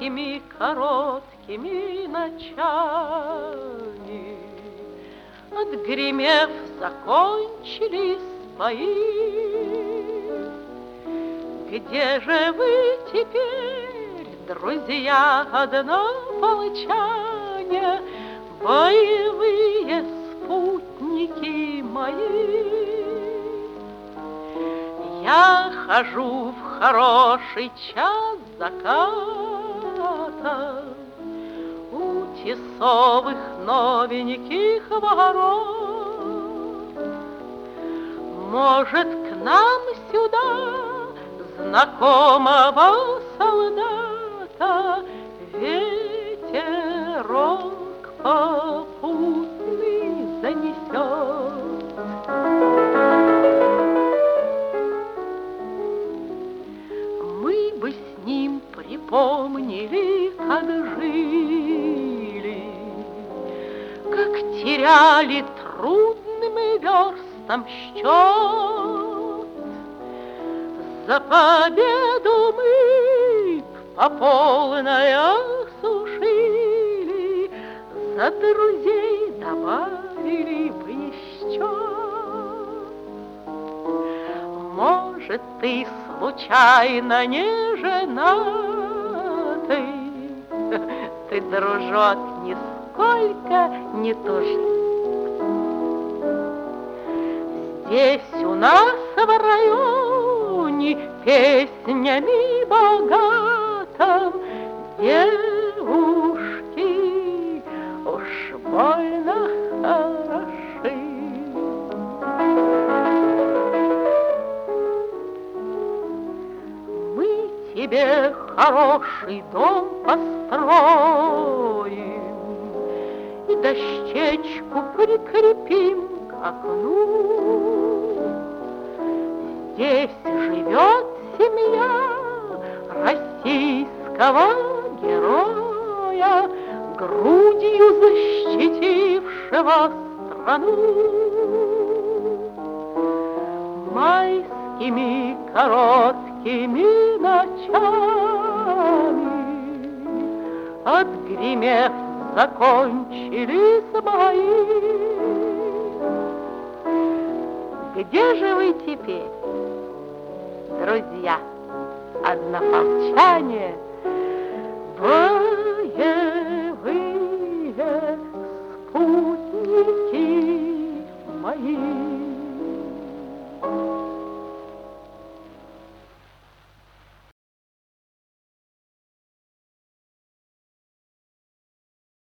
майскими короткими ночами, отгремев, закончились бои. Где же вы теперь, друзья однополчане, боевые спутники мои? Я хожу в хороший час заката у тесовых новеньких ворот. Может, к нам сюда знакомого солдата ветерок попутный занесет. Мы бы с ним припомнили, как жили, как теряли трудным верстам счет. За победу мы по полной осушили, за друзей добавили бы еще. Может, ты случайно не женатый? Ты, дружок, нисколько не тужи. Здесь у нас в районе песнями богатым девушки уж больно хороши. Мы тебе хороший дом построим и дощечку прикрепим к окну. Здесь живет семья российского героя, грудью защитившего страну. Майскими короткими ночами, отгремев, закончились бои. Где же вы теперь, друзья, однополчане?